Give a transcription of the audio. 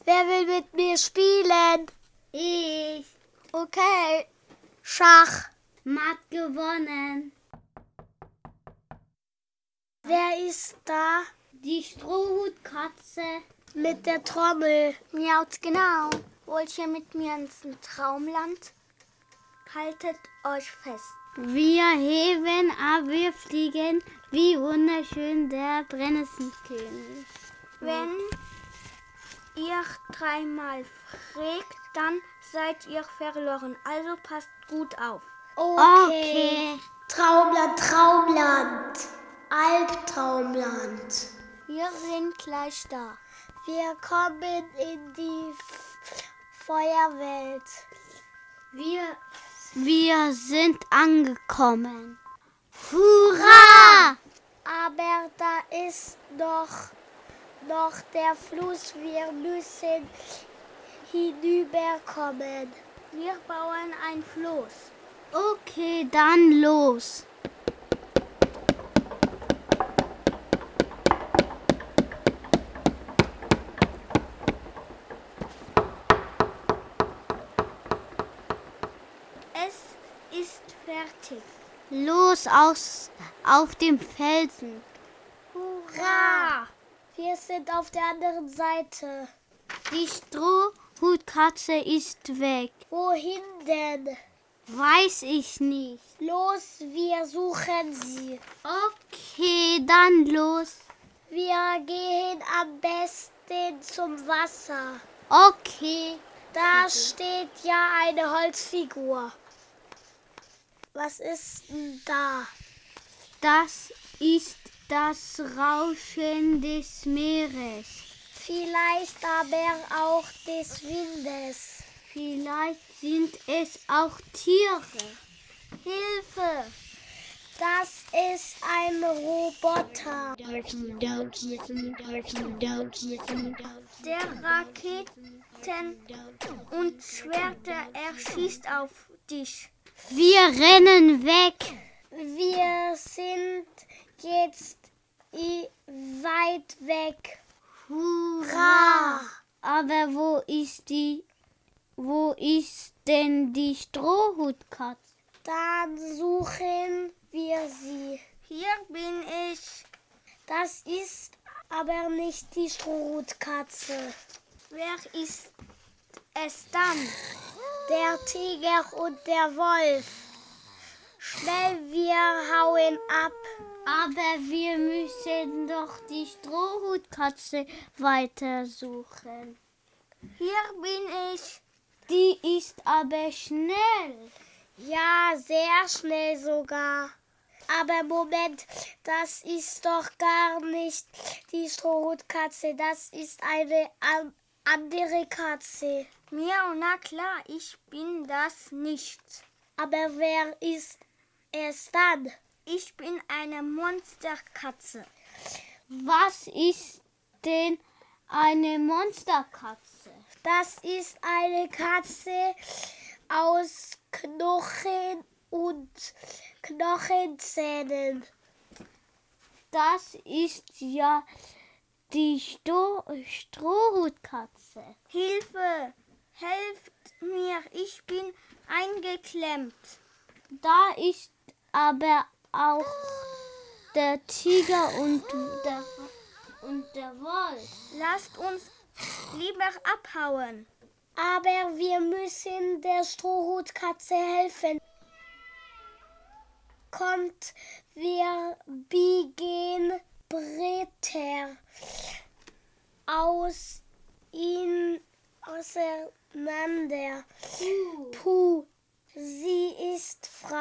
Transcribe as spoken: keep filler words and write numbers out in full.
Wer will mit mir spielen? Ich. Okay. Schach. Matt gewonnen. Wer ist da? Die Strohhutkatze. Mit der Trommel. Miaut, genau. Wollt ihr mit mir ins Traumland? Haltet euch fest. Wir heben ab, wir fliegen, wie wunderschön der Brennnesselkönig. Wenn ihr dreimal fragt, dann seid ihr verloren. Also passt gut auf. Okay. Okay. Traumland, Traumland. Albtraumland. Wir sind gleich da. Wir kommen in die F- Feuerwelt. Wir, wir sind angekommen. Hurra! Aber da ist noch, noch der Fluss. Wir müssen hinüberkommen. Wir bauen ein Floß. Okay, dann los. Es ist fertig. Los aus, auf dem Felsen. Hurra! Wir sind auf der anderen Seite. Die Strohhutkatze ist weg. Wohin denn? Weiß ich nicht. Los, wir suchen sie. Okay, dann los. Wir gehen am besten zum Wasser. Okay. Da steht ja eine Holzfigur. Was ist denn da? Das ist das Rauschen des Meeres. Vielleicht aber auch des Windes. Vielleicht sind es auch Tiere. Hilfe! Das ist ein Roboter. Der Raketen und Schwerter, er schießt auf dich. Wir rennen weg. Wir sind jetzt i- weit weg. Hurra! Aber wo ist die, wo ist denn die Strohhutkatze? Dann suchen wir sie. Hier bin ich. Das ist aber nicht die Strohhutkatze. Wer ist es dann? Der Tiger und der Wolf. Schnell, wir hauen ab. Aber wir müssen doch die Strohhutkatze weitersuchen. Hier bin ich. Die ist aber schnell. Ja, sehr schnell sogar. Aber Moment, das ist doch gar nicht die Strohhutkatze. Das ist eine an- andere Katze. Miau, na klar, ich bin das nicht. Aber wer ist es dann? Ich bin eine Monsterkatze. Was ist denn eine Monsterkatze? Das ist eine Katze aus Knochen und Knochenzähnen. Das ist ja die Sto- Strohhutkatze. Hilfe! Helft mir, ich bin eingeklemmt. Da ist aber auch der Tiger und der, und der Wolf. Lasst uns lieber abhauen. Aber wir müssen der Strohhutkatze helfen. Kommt, wir biegen Bretter aus ihn auseinander. Puh, sie ist frei.